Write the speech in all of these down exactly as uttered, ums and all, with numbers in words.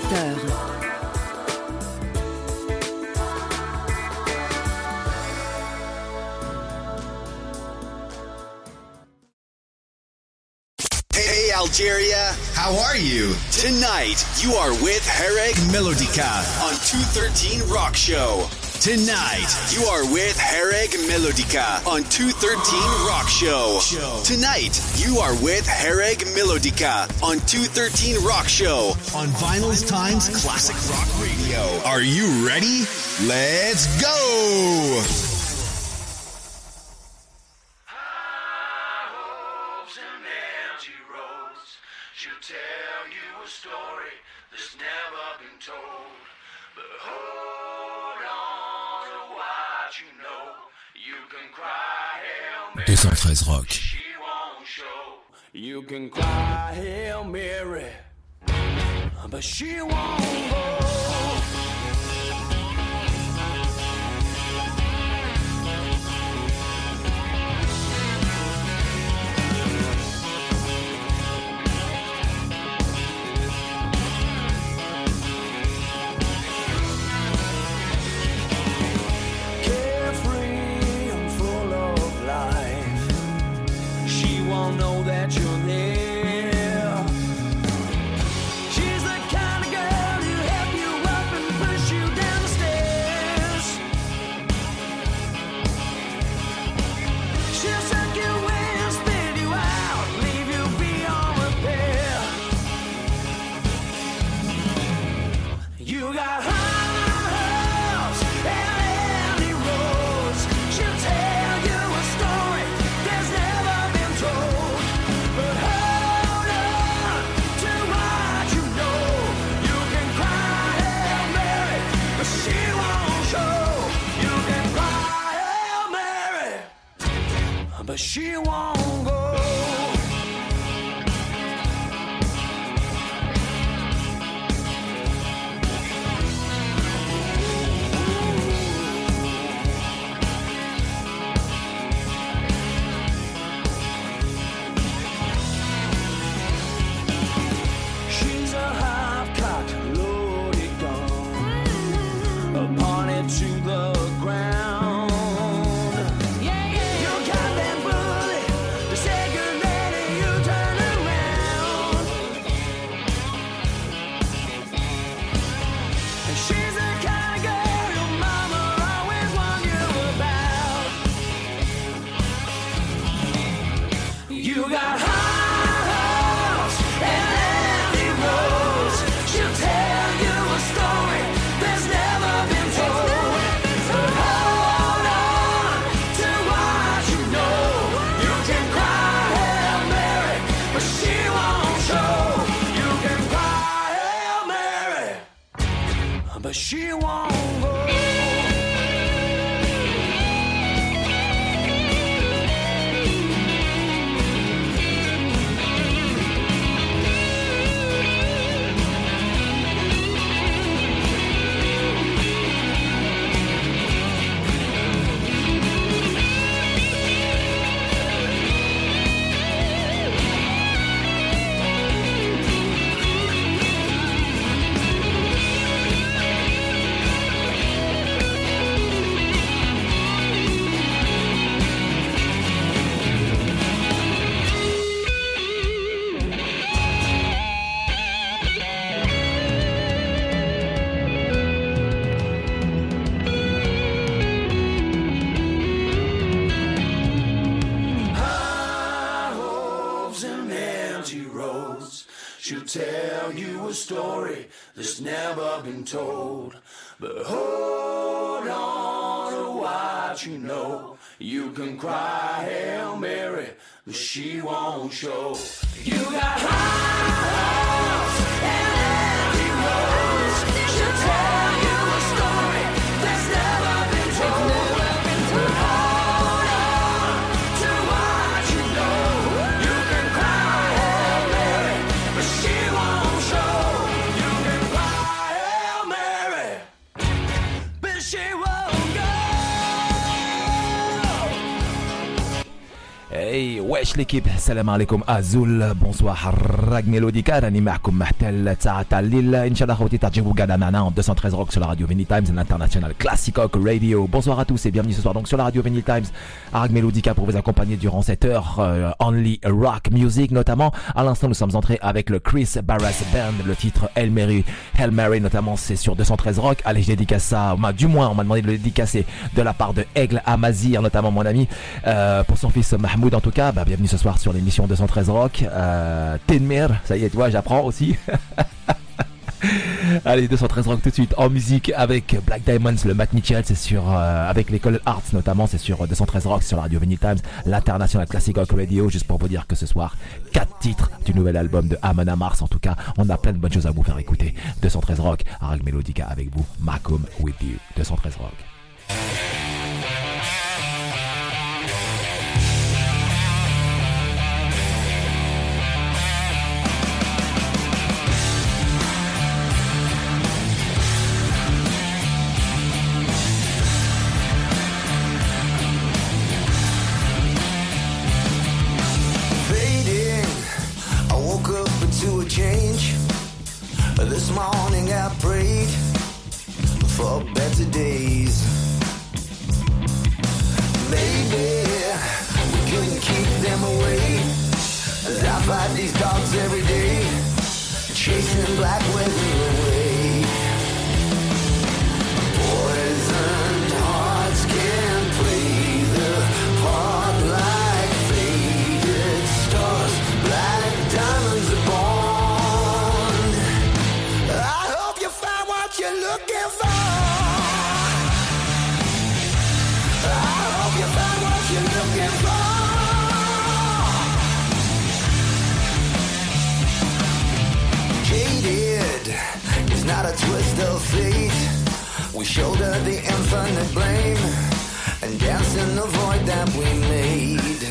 vingt heures. Hey Algeria, how are you? Tonight, you are with Hereg Melodica on two thirteen Rock Show. Tonight, you are with Hereg Melodica on two thirteen Rock Show. Tonight, you are with Hereg Melodica on two thirteen Rock Show on Vinyls Times Classic Rock Radio. Are you ready? Let's go! deux cent treize Rock. You can cry Hail Mary, but she won't go. Know that you're there. She's the kind of girl who help you up and push you down the stairs. She'll suck you in and spit you out, leave you beyond repair. You got high hopes and empty roads. She'll tell you a story that's never been told. But she won't go. She's a half-cocked, loaded gun, pointed to the ground. She won't go. Tell you a story that's never been told. But hold on to what you know. You can cry Hail Mary, but she won't show. You got high hopes and empty roads. She'll tell you a story that's never been told. But hold on to what you know. You can cry Hail Mary, but she won't show. You can cry Hail Mary, but she won't go. Hey wesh l'équipe, salam alaikum Azul, bonsoir Rag Melodica, راني معكم حتى الساعة تاع الليل إن شاء الله خوتي ترجعوا قاعدة معنا en deux cent treize Rock sur la radio Vinyl Times, l'international Classic Rock Radio. Bonsoir à tous et bienvenue ce soir donc sur la radio Vinyl Times, Rag Melodica pour vous accompagner durant cette heure euh, Only Rock Music notamment. À l'instant nous sommes entrés avec le Chris Barras Band, le titre Hail Mary, Hail Mary notamment c'est sur deux cent treize Rock. Allez je dédicace ça, du moins on m'a demandé de le dédicacer de la part de Aigle Amazir notamment mon ami euh, pour son fils Mahmoud. En tout cas, bah, bienvenue ce soir sur l'émission deux cent treize Rock. Euh, Tenmer, ça y est, tu vois, j'apprends aussi. Allez, deux cent treize Rock tout de suite en musique avec Black Diamonds, le Matt Mitchell, c'est sur euh, avec l'école Arts notamment, c'est sur deux cent treize Rock sur la radio Vinyl Times, l'international Classic Rock Radio. Juste pour vous dire que ce soir, quatre titres du nouvel album de Amon Amarth. En tout cas, on a plein de bonnes choses à vous faire écouter. deux cent treize Rock, Rag Melodica avec vous, Malcolm with you, deux cent treize Rock. Change. This morning I prayed for better days. Maybe we couldn't keep them away, as I fight these dogs every day, chasing black weather away. Poisoned hearts can play the part like faded stars, black diamonds are born. You're looking for. I hope you find what you're looking for. Jaded is not a twist of fate. We shoulder the infinite blame and dance in the void that we made.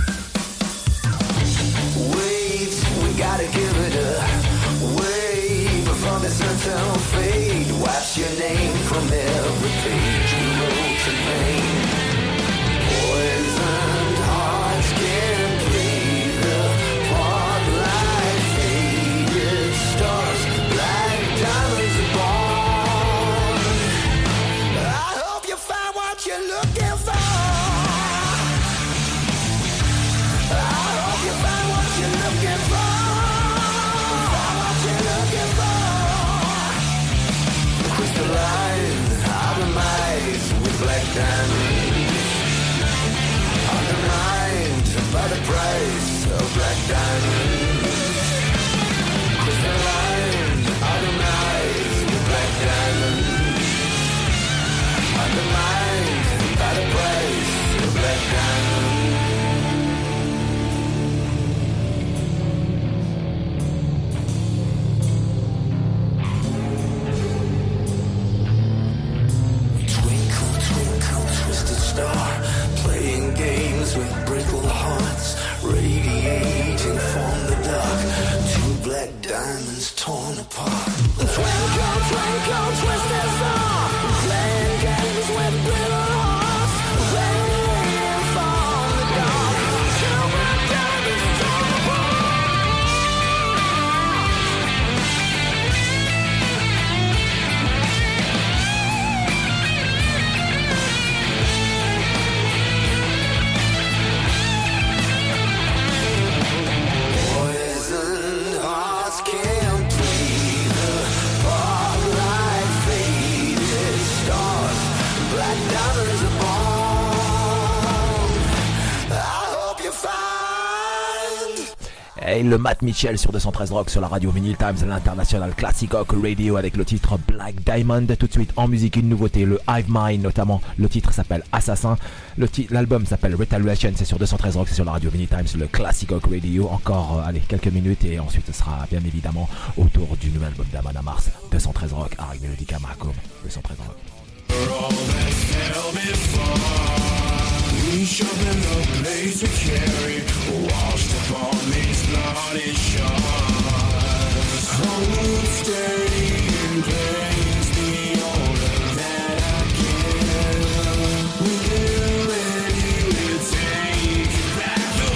Wait, we gotta give it a wait before this eternal fade. Wipes your name from every page we wrote in vain. Poisoned hearts can play the part like faded stars, black diamonds are born. I hope you find what you're looking for. I hope you find what you're looking for. Find what you're looking for. Crystalline, atomized with black diamonds, undermined by the price of black diamonds. Crystalline, atomized with black diamonds, undermined by the price of black diamonds. Star, playing games with brittle hearts, radiating from the dark, two black diamonds torn apart. Twinkle, twinkle, twisted star, playing games with brittle hearts, radiating from the dark, two black diamonds torn apart. Et le Matt Mitchell sur deux cent treize Rock sur la radio Vinyl Times, l'international Classic Rock Radio avec le titre Black Diamond. Tout de suite en musique une nouveauté, le Hive Mind notamment, le titre s'appelle Assassin, le ti- l'album s'appelle Retaliation, c'est sur deux cent treize Rock, c'est sur la radio Vinyl Times, le Classic Rock Radio. Encore euh, allez quelques minutes et ensuite ce sera bien évidemment autour du nouvel album d'Amon Amarth, deux cent treize Rock, Rag Melodica, Malcolm, deux cent treize Rock. Each of them the blades to carry, washed upon these bloody shores. Hold steady in place, the order that I give. We'll do it, you will take back the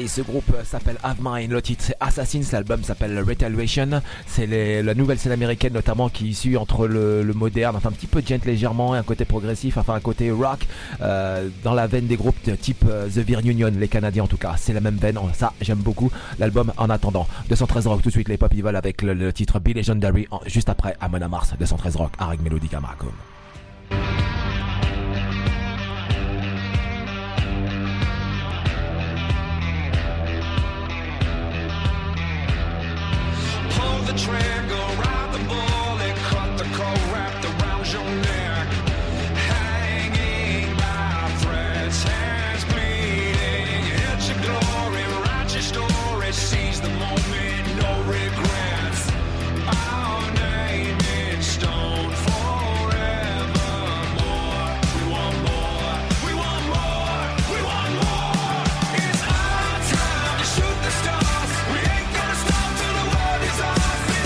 ce groupe s'appelle Have Mine, le titre c'est Assassins, l'album s'appelle Retaliation. C'est les, la nouvelle scène américaine notamment qui est issue entre le, le moderne, enfin un petit peu gent légèrement, et un côté progressif, enfin un côté rock, euh, dans la veine des groupes de type euh, The Beer Union, les Canadiens en tout cas. C'est la même veine, ça j'aime beaucoup l'album. En attendant, deux cent treize Rock, tout de suite les Pop Evil avec le, le titre Be Legendary, en, juste après Amon Amarth, deux cent treize Rock, Hareg Melodica Marcom. The trigger, ride the bullet, cut the coat wrapped around your neck, hanging by threads, hands bleeding, hit your glory, write your story, seize the moment, no regrets, our name in stone forevermore. We want more, we want more, we want more. It's our time to shoot the stars, we ain't gonna stop till the world is ours.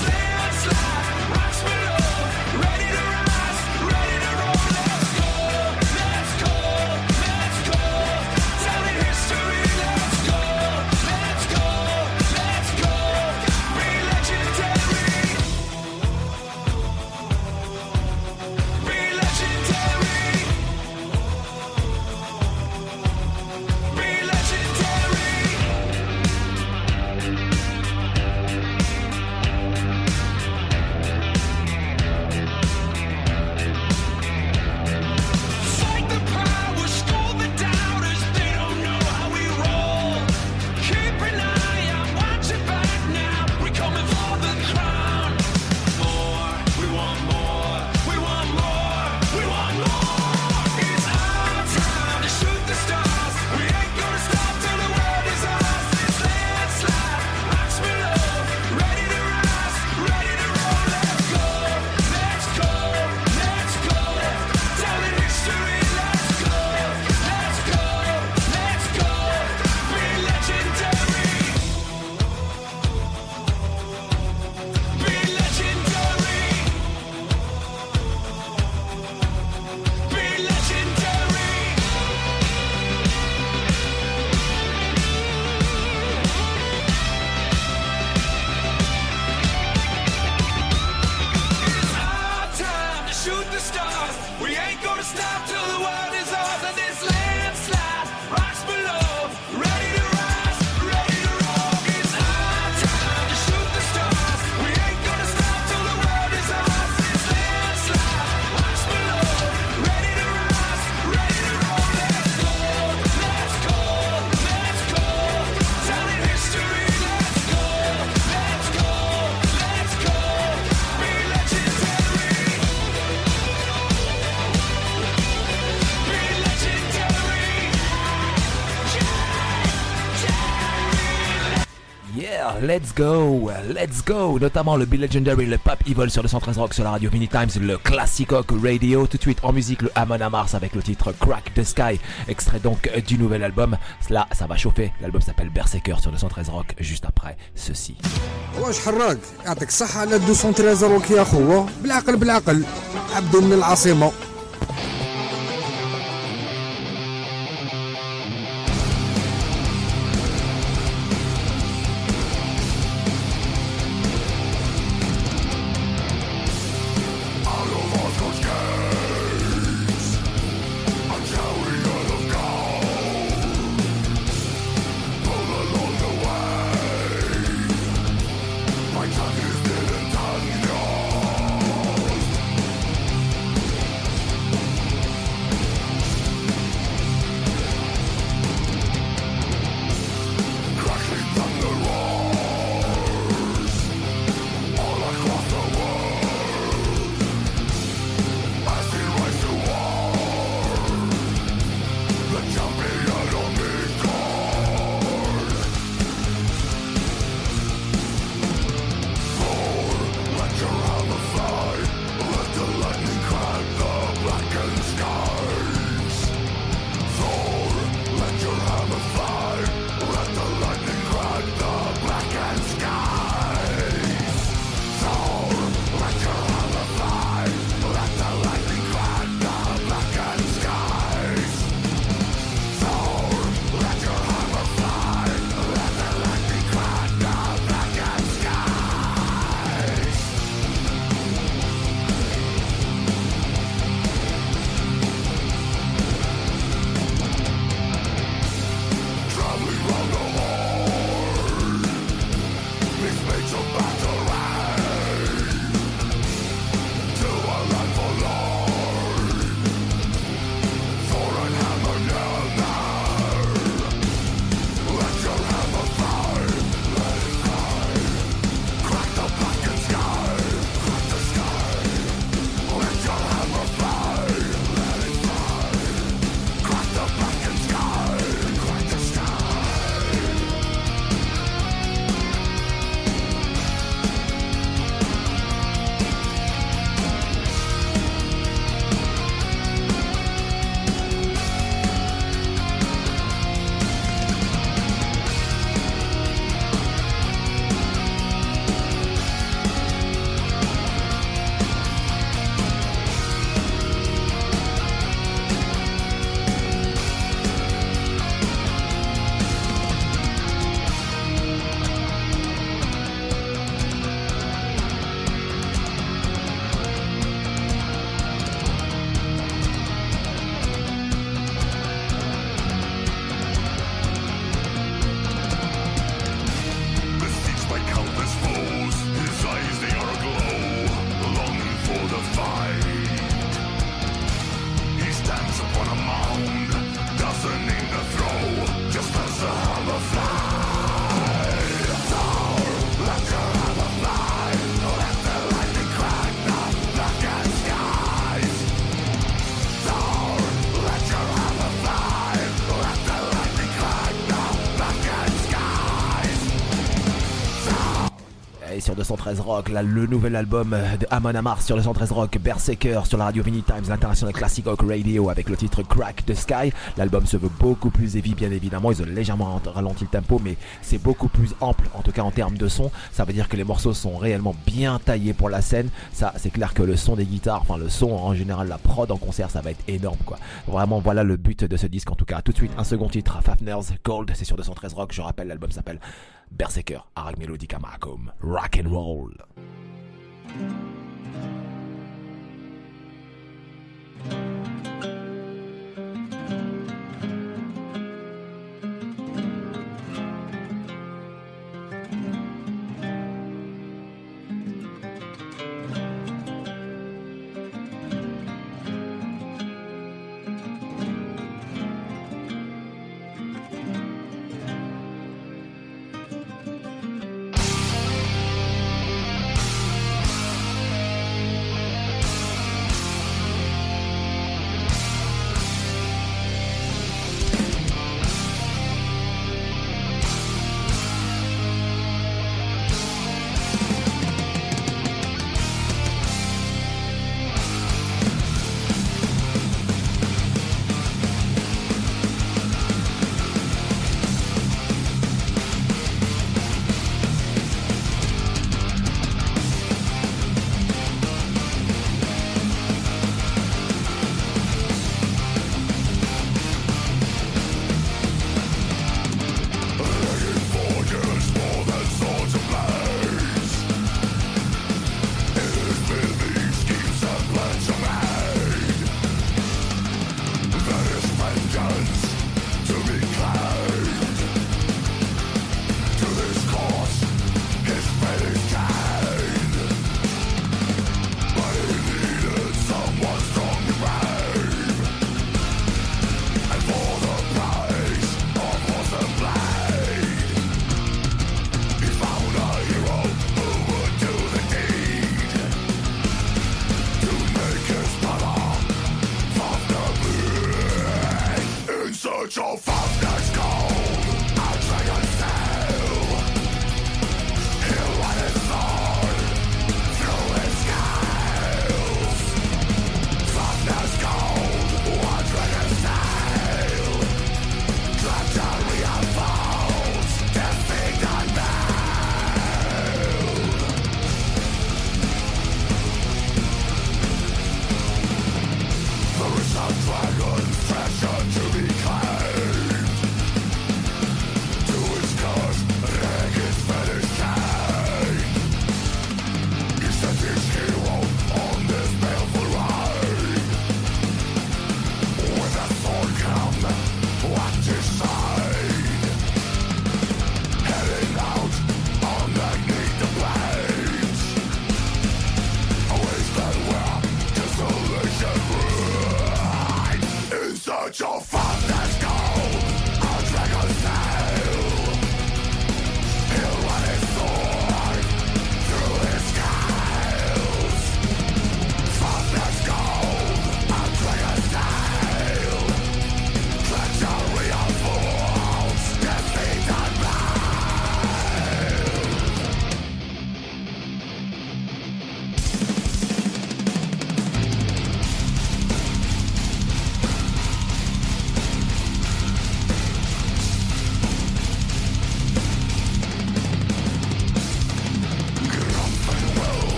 Let's go, let's go, notamment le Be Legendary, le Pop Evil sur deux cent treize Rock sur la radio Vinny Times, le Classic Rock Radio. Tout de suite en musique, le Amon Amarth avec le titre Crack the Sky, extrait donc du nouvel album. Là, ça va chauffer. L'album s'appelle Berserker sur deux cent treize Rock, juste après ceci. واش حراق يعطيك الصحة على deux cent treize روك يا خوة، بالعقل بالعقل، عبدو من العاصمة. My tongue is still in tongue. cent treize Rock, là, le nouvel album de Amon Amarth sur le cent treize Rock, Berserker sur la radio Vinny Times, l'International Classic Rock Radio avec le titre Crack the Sky. L'album se veut beaucoup plus heavy, bien évidemment, ils ont légèrement ralenti le tempo, mais c'est beaucoup plus ample, en tout cas en termes de son. Ça veut dire que les morceaux sont réellement bien taillés pour la scène. Ça, c'est clair que le son des guitares, enfin le son en général, la prod en concert, ça va être énorme, quoi. Vraiment, voilà le but de ce disque, en tout cas. Tout de suite, un second titre, Fafner's Gold, c'est sur deux cent treize Rock. Je rappelle, l'album s'appelle Berserker, Arag Melodica Macom, Rock and Roll. Desolation rules.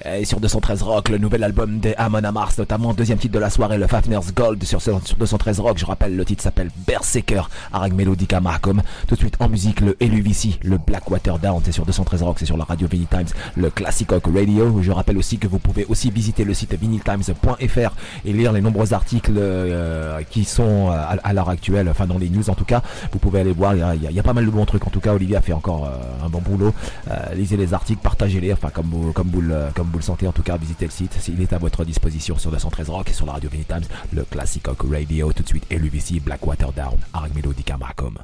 Et sur deux cent treize Rock, le nouvel album des Amon Amarth, notamment deuxième titre de la soirée, le Fafner's Gold sur, sur deux cent treize Rock. Je rappelle, le titre s'appelle Berserker, Arag Melodica Markham. Tout de suite en musique, le L U V C, le Blackwater Down, c'est sur deux cent treize Rock, c'est sur la radio Vinyl Times, le Classic Rock Radio. Je rappelle aussi que vous pouvez aussi visiter le site vinyl times point f r et lire les nombreux articles euh, qui sont à, à l'heure actuelle, enfin dans les news en tout cas. Vous pouvez aller voir, il y a, il y a, il y a pas mal de bons trucs. En tout cas, Olivier a fait encore euh, un bon boulot. Euh, lisez les articles, partagez-les, enfin comme vous, comme vous le, comme vous le sentez. En tout cas, visitez le site, il est à votre disposition sur deux cent treize Rock et sur la radio Vinyl Times, le Classic Rock Radio. Tout de suite, L U V C, Blackwater Down, Arag Melodica Markham.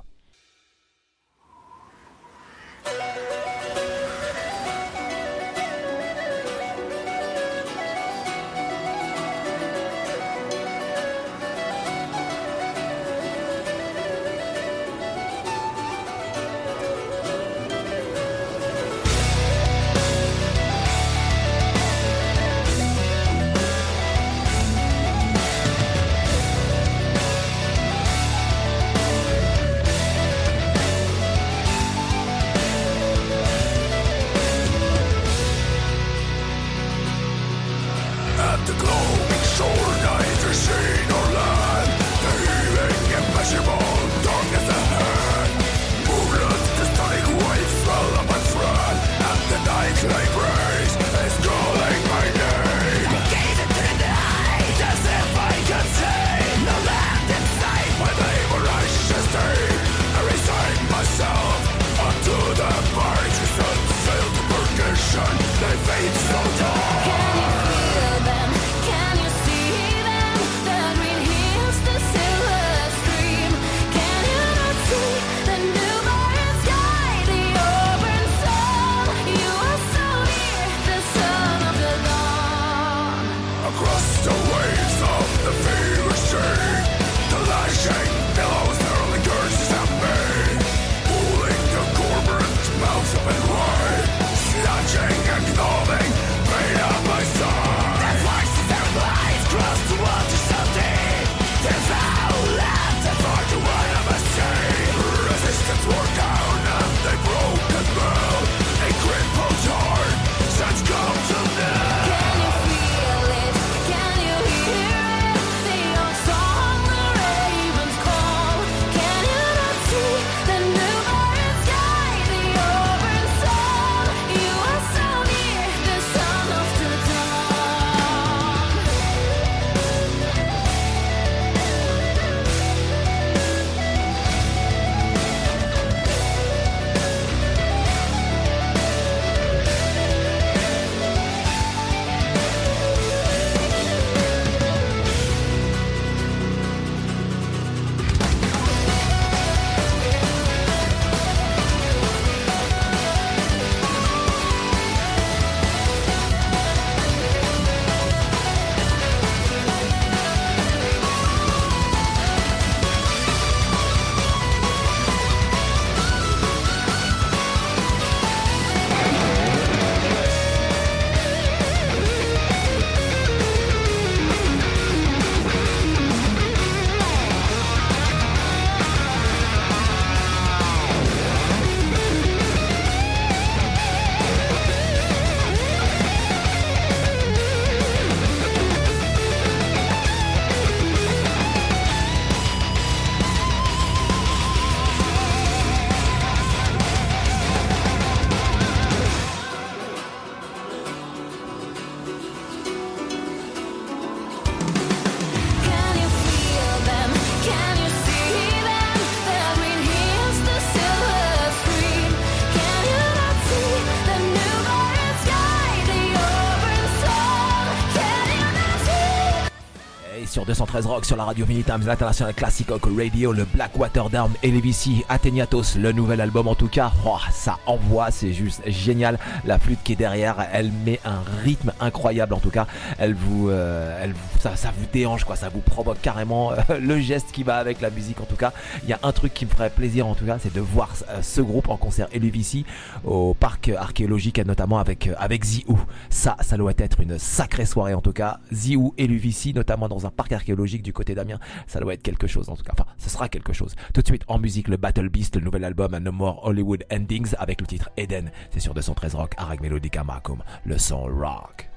Sur deux cent treize Rock, sur la radio Vinyl Times, l'international Classic Rock Radio, le Blackwater Down, L U V C, Athéniatos, le nouvel album en tout cas, oh, ça envoie, c'est juste génial. La flûte qui est derrière, elle met un rythme incroyable en tout cas. Elle vous, euh, elle vous ça, ça vous déhanche quoi, ça vous provoque carrément euh, le geste qui va avec la musique en tout cas. Il y a un truc qui me ferait plaisir en tout cas, c'est de voir euh, ce groupe en concert L U V C au parc archéologique, notamment avec euh, avec Ziou. Ça, ça doit être une sacrée soirée en tout cas. Ziou et L U V C, notamment dans un parc archéologique du côté d'Amiens, ça doit être quelque chose en tout cas. Enfin, ce sera quelque chose. Tout de suite en musique, le Battle Beast, le nouvel album No More Hollywood Endings avec le titre Eden. C'est sur deux cent treize Rock, Arag Melodica Markham, le son rock.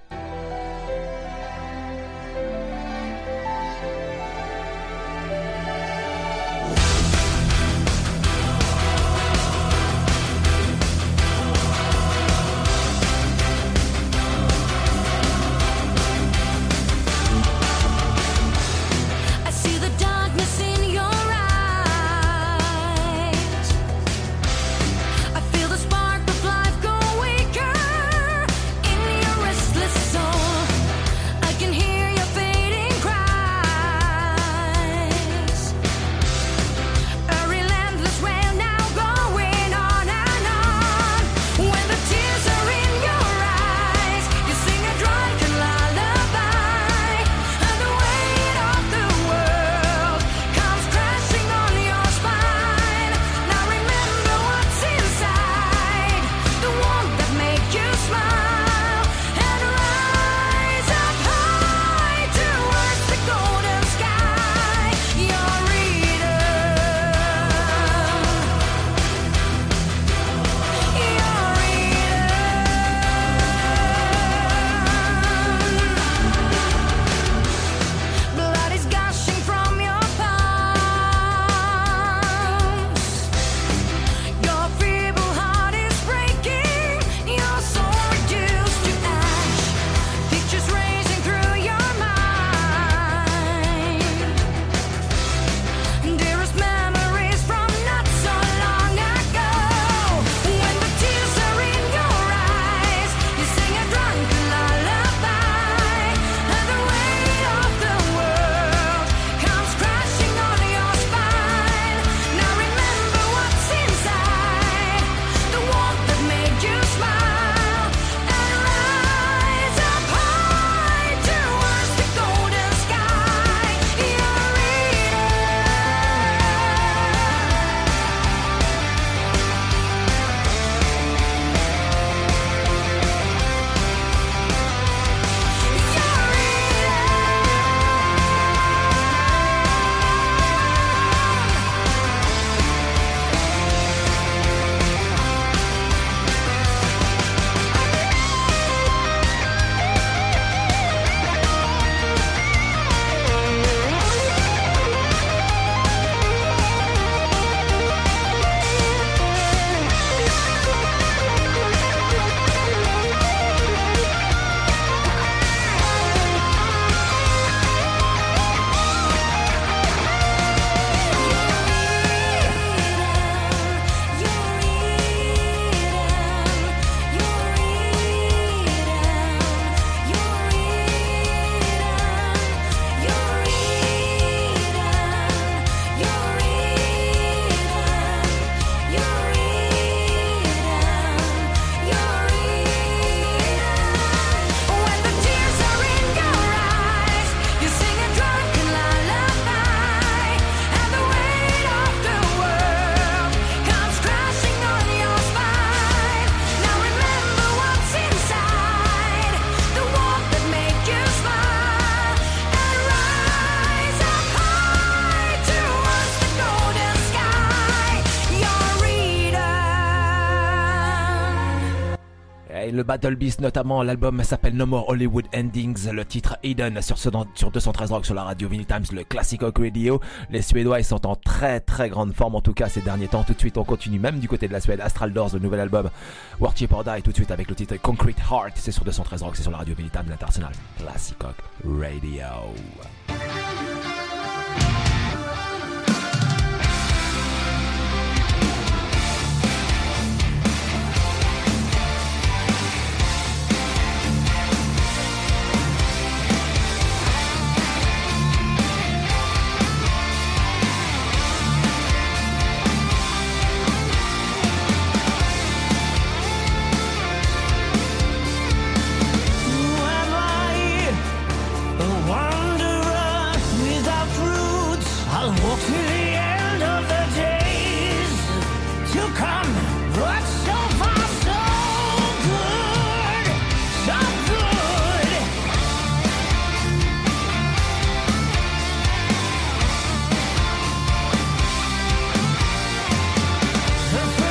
Le Battle Beast notamment, l'album s'appelle No More Hollywood Endings, le titre Eden sur, ce, sur deux cent treize Rock sur la radio Vinyl Times, le Classic Rock Radio. Les Suédois ils sont en très très grande forme en tout cas ces derniers temps. Tout de suite on continue même du côté de la Suède, Astral Doors, le nouvel album Work Cheap or Die tout de suite avec le titre Concrete Heart, c'est sur deux cent treize Rock, c'est sur la radio Vinyl Times, l'international Classic Rock Radio.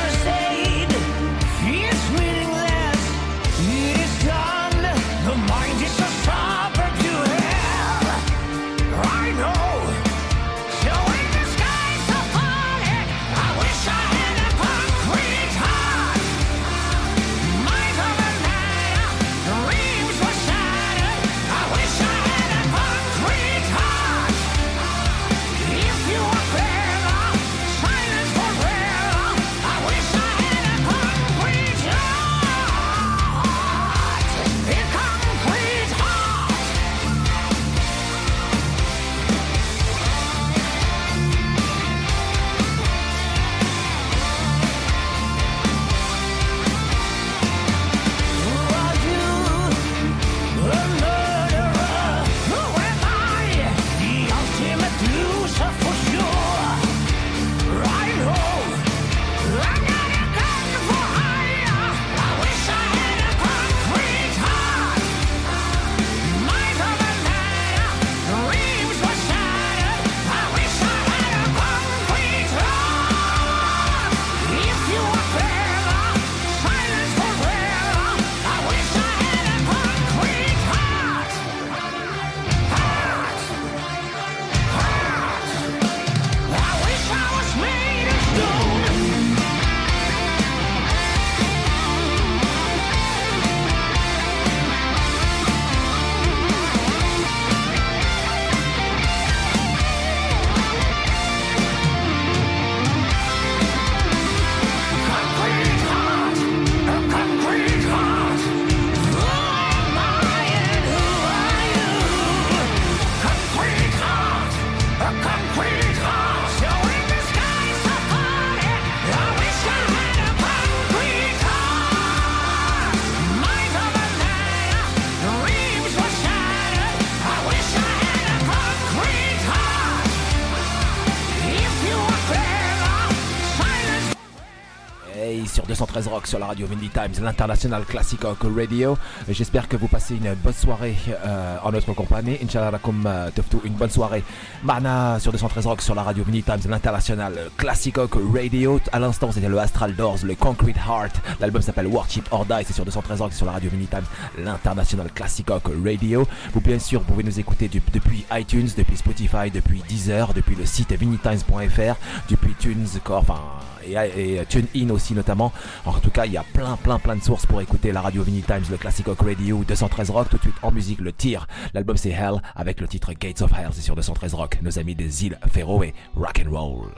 The mind sur deux cent treize Rock sur la radio Vindy Times, l'international classic rock radio. J'espère que vous passez une bonne soirée euh, en notre compagnie. Inch'Allah lakum tuftu une bonne soirée. Mana sur deux cent treize Rock sur la radio Vindy Times, l'international classic rock radio. À l'instant, c'était le Astral Doors, le Concrete Heart. L'album s'appelle Worship or Die. C'est sur deux cent treize Rock sur la radio Vindy Times, l'international classic rock radio. Vous bien sûr pouvez nous écouter du, depuis iTunes, depuis Spotify, depuis Deezer, depuis le site vindy times point f r, depuis Tunes, enfin et, et TuneIn aussi notamment. En tout cas, il y a plein plein plein de sources pour écouter la radio Vindy Times, le classic rock radio, deux cent treize Rock. Tout de suite en musique, le tir. L'album c'est Hell avec le titre Gates of Hell. C'est sur deux cent treize Rock. Nos amis des îles Féroé, rock and roll.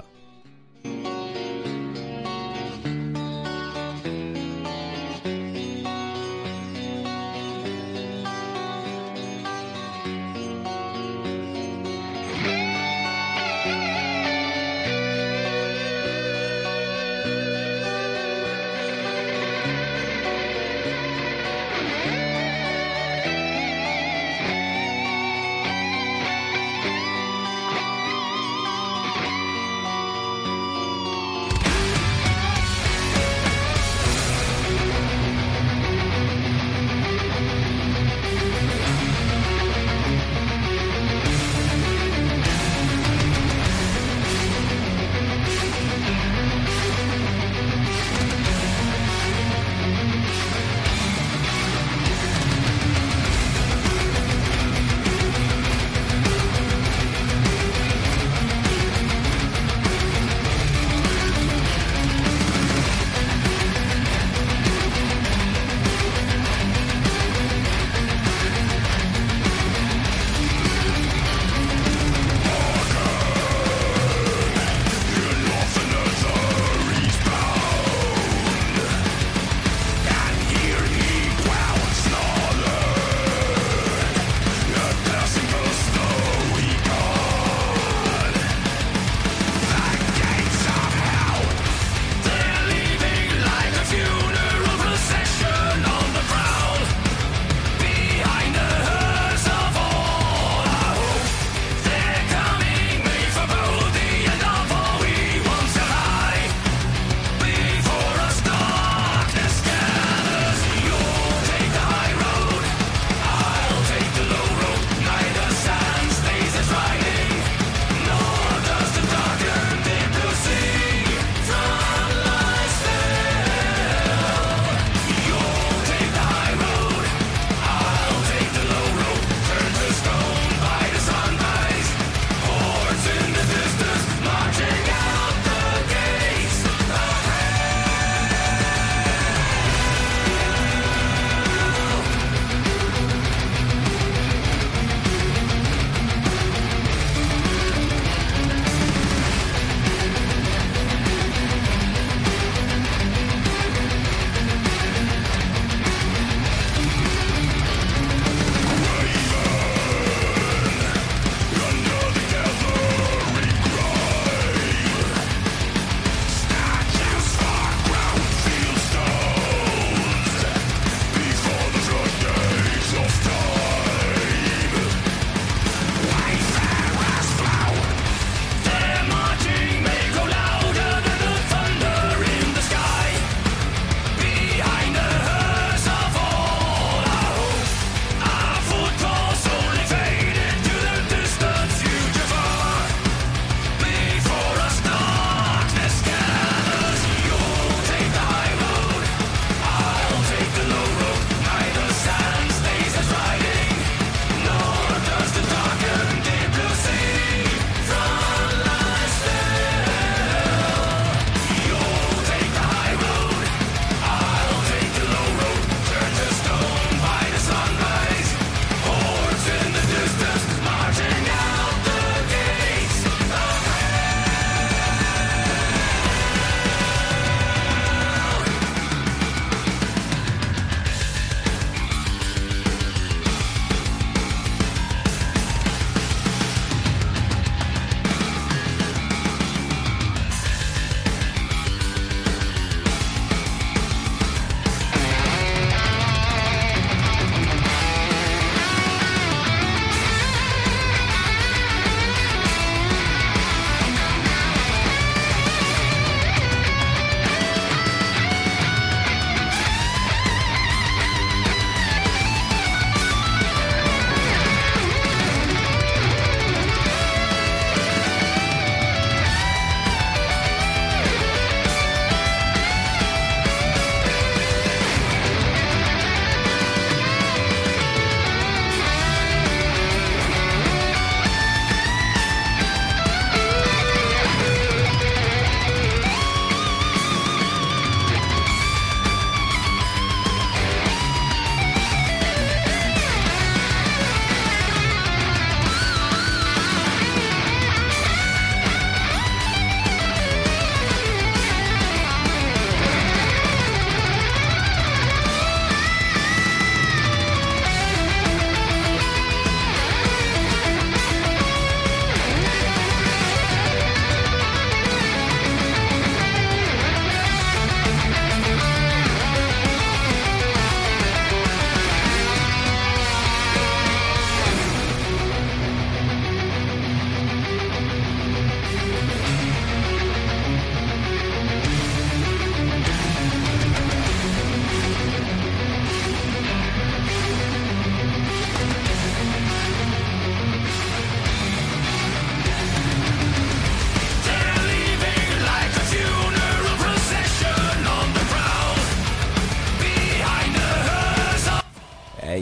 Thank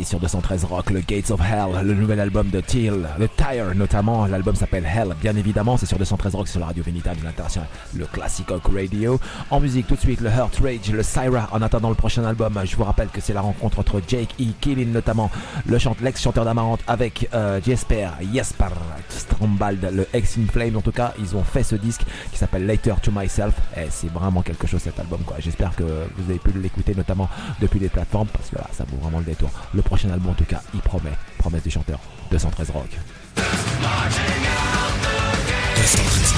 sur deux cent treize Rock, le Gates of Hell, le nouvel album de Teal, le Tire notamment, l'album s'appelle Hell, bien évidemment, c'est sur deux cent treize Rock, sur la radio Vénitable de l'International, le Classic Rock Radio. En musique tout de suite, le Heart Rage, le Syra, en attendant le prochain album. Je vous rappelle que c'est la rencontre entre Jake E. Killin notamment, le chante, l'ex-chanteur d'Amarante, avec euh, Jesper, Jesper Strambald, le ex In Flames. En tout cas, ils ont fait ce disque qui s'appelle Later to Myself, et c'est vraiment quelque chose cet album, quoi. J'espère que vous avez pu l'écouter notamment depuis les plateformes, parce que là, ça vaut vraiment le détour. Le prochain album, en tout cas, il promet, promesse du chanteur, deux cent treize Rock. deux cent treize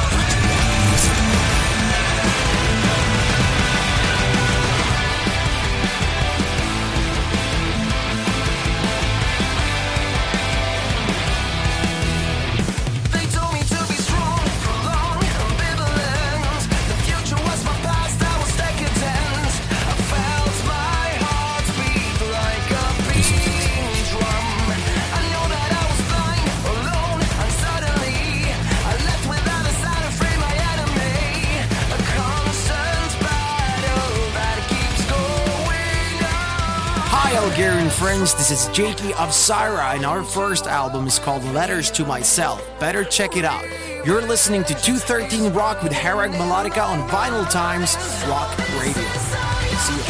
Algerian friends, this is Jakey of Syra, and our first album is called Letters to Myself. Better check it out. You're listening to two thirteen Rock with Harag Melodica on Vinyl Times Rock Radio. See you.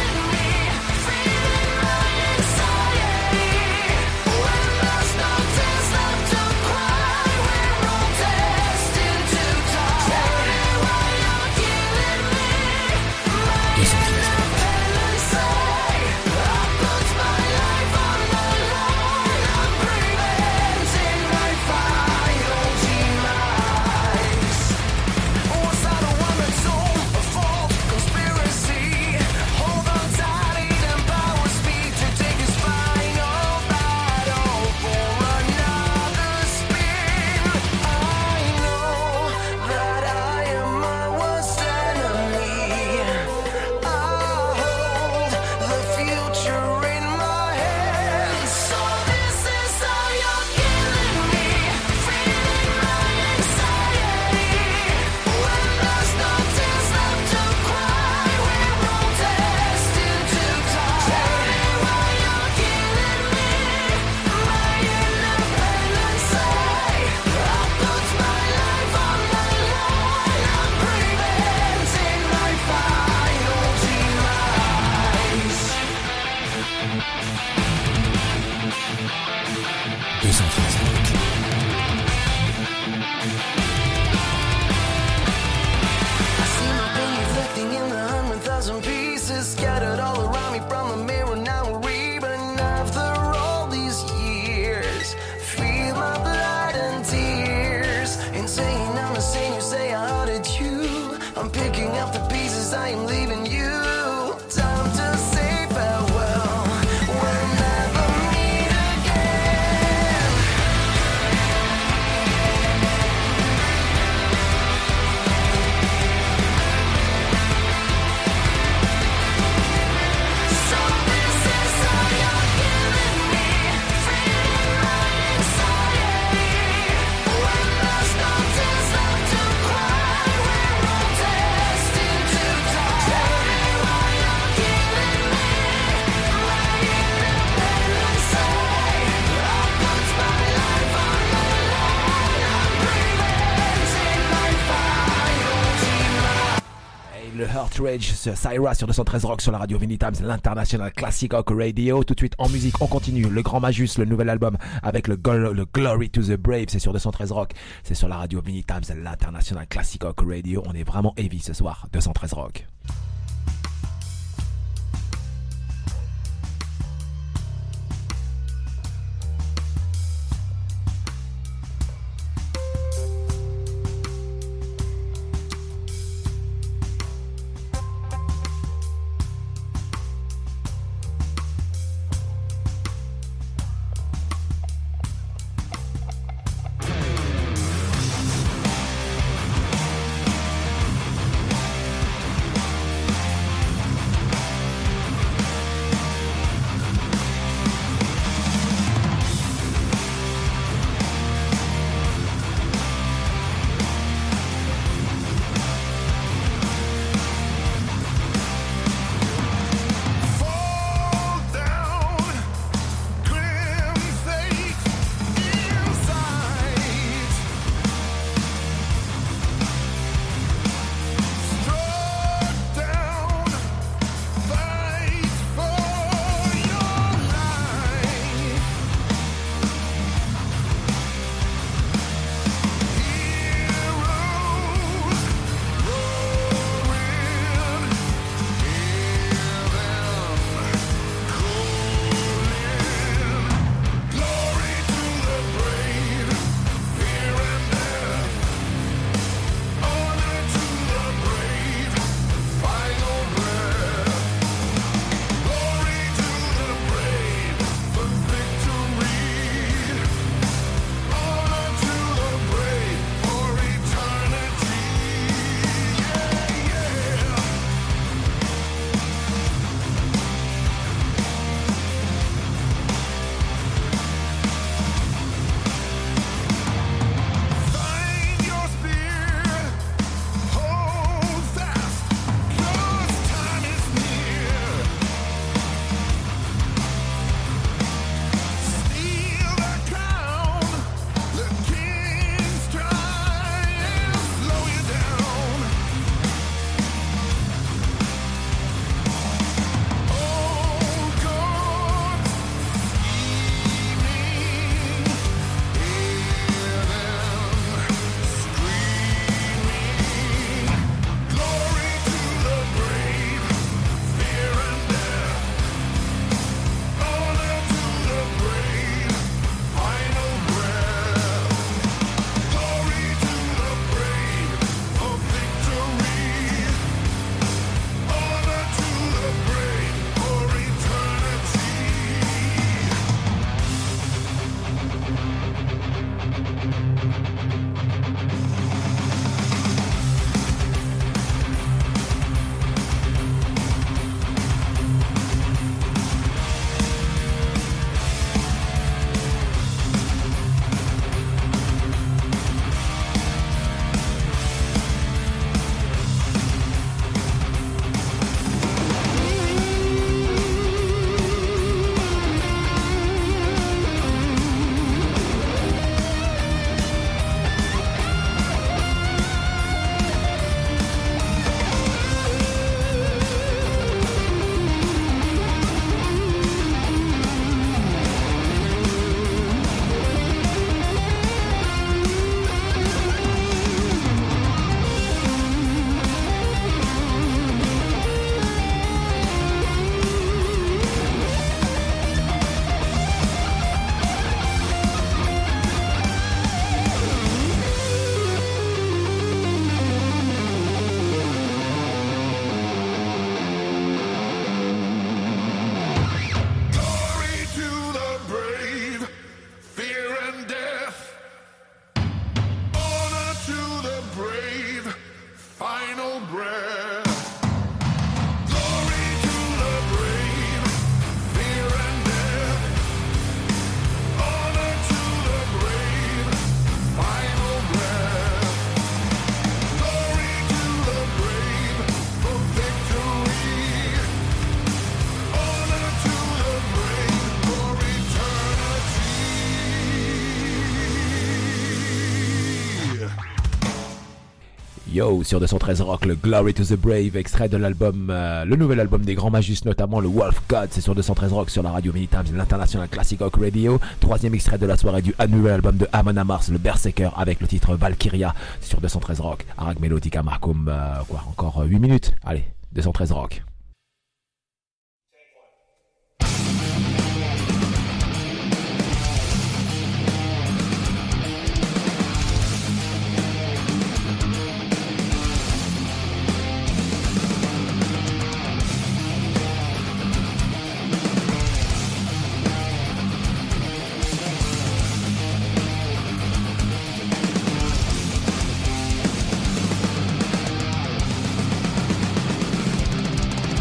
Rage, Syra sur deux cent treize Rock sur la radio Vinny Times, l'International Classic Rock Radio. Tout de suite en musique, on continue. Le Grand Magus, le nouvel album avec le, Gol- le Glory to the Brave, c'est sur deux cent treize Rock, c'est sur la radio Vinny Times, l'International Classic Rock Radio. On est vraiment heavy ce soir, deux cent treize Rock. Thank Yo sur deux cent treize Rock, le Glory to the Brave, extrait de l'album, euh, le nouvel album des Grands Magus, notamment le Wolf God. C'est sur deux cent treize Rock sur la radio Many Times, l'international Classic Rock Radio. Troisième extrait de la soirée du nouvel album de Amon Amarth, le Berserker, avec le titre Valkyria. C'est sur deux cent treize Rock. Harag Melodica Markum, euh, quoi, encore huit minutes. Allez, deux cent treize Rock. Thank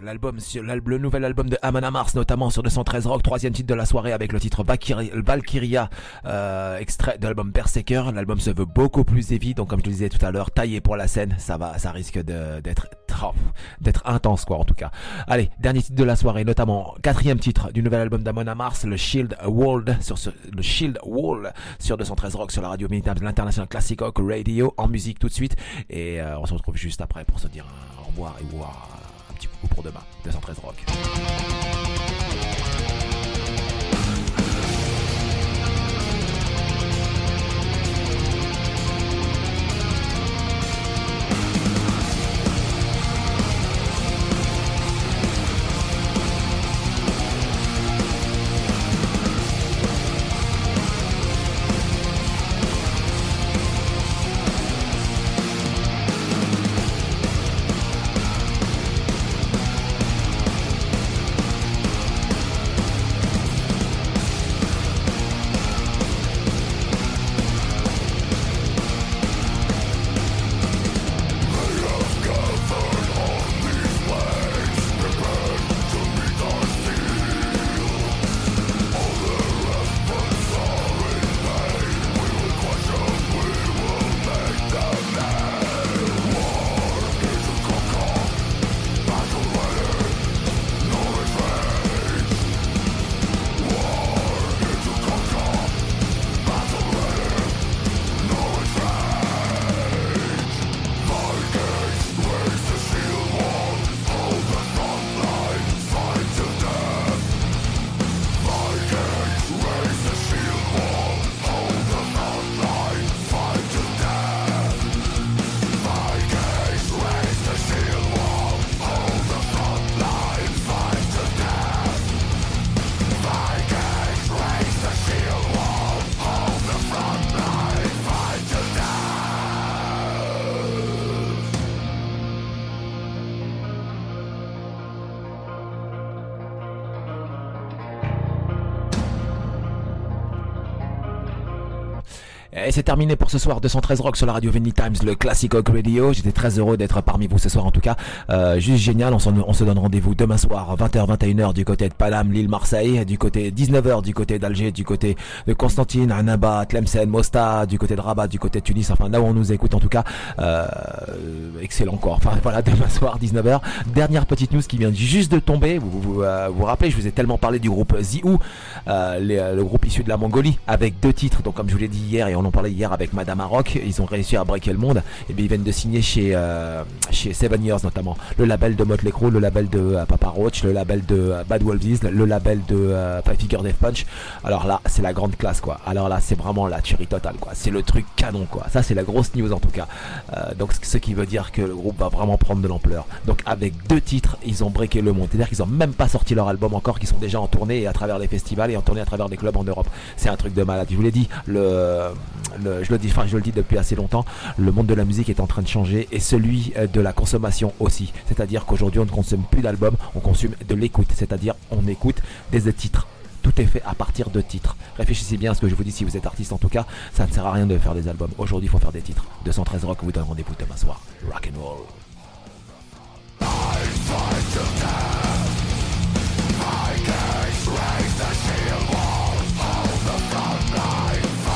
l'album, sur le nouvel album de Amon Amarth, notamment sur deux cent treize Rock, troisième titre de la soirée avec le titre Valkyria, euh, extrait de l'album Berserker. L'album se veut beaucoup plus heavy, donc comme je le disais tout à l'heure, taillé pour la scène, ça va, ça risque de, d'être, d'être intense quoi en tout cas. Allez, dernier titre de la soirée, notamment quatrième titre du nouvel album d'Amon Amarth, le Shield Wall sur ce, le Shield Wall sur deux cent treize Rock sur la radio Mini Times, l'International Classic Rock Radio, en musique tout de suite, et euh, on se retrouve juste après pour se dire au revoir et voir un petit coup pour demain. deux cent treize Rock. Et c'est terminé pour ce soir, deux cent treize Rock sur la radio Vinny Times, le Classic Rock Radio. J'étais très heureux d'être parmi vous ce soir en tout cas. Euh, juste génial, on, on se donne rendez-vous demain soir, vingt heures, vingt et une heures du côté de Paname, Lille, Marseille, du côté dix-neuf heures du côté d'Alger, du côté de Constantine, Annaba, Tlemcen, Mostar, du côté de Rabat, du côté de Tunis, enfin là où on nous écoute en tout cas. Euh, excellent quoi. Enfin voilà, demain soir, dix-neuf heures. Dernière petite news qui vient juste de tomber. Vous vous, vous, euh, vous rappelez, je vous ai tellement parlé du groupe Ziou, euh, les, le groupe issu de la Mongolie, avec deux titres. Donc comme je vous l'ai dit hier et on en parlait hier avec Madame Aroc, ils ont réussi à breaker le monde. Et bien ils viennent de signer chez euh, chez Seven Years notamment, le label de Motley Crue, le label de euh, Papa Roach, le label de euh, Bad Wolves, le label de euh, Five Finger Death Punch. Alors là, c'est la grande classe quoi. Alors là, c'est vraiment la tuerie totale quoi. C'est le truc canon quoi. Ça c'est la grosse news en tout cas. Euh, donc ce qui veut dire que le groupe va vraiment prendre de l'ampleur. Donc avec deux titres, ils ont breaké le monde. C'est-à-dire qu'ils ont même pas sorti leur album encore, qu'ils sont déjà en tournée et à travers les festivals et en tournée à travers des clubs en Europe. C'est un truc de malade. Je vous l'ai dit, le, le je le dis, enfin je le dis depuis assez longtemps, le monde de la musique est en train de changer et celui de la consommation aussi. C'est-à-dire qu'aujourd'hui on ne consomme plus d'albums, on consomme de l'écoute. C'est-à-dire on écoute des titres. Tout est fait à partir de titres. Réfléchissez bien à ce que je vous dis si vous êtes artiste en tout cas. Ça ne sert à rien de faire des albums. Aujourd'hui il faut faire des titres. deux cent treize Rock vous donne rendez-vous demain soir. Rock and roll.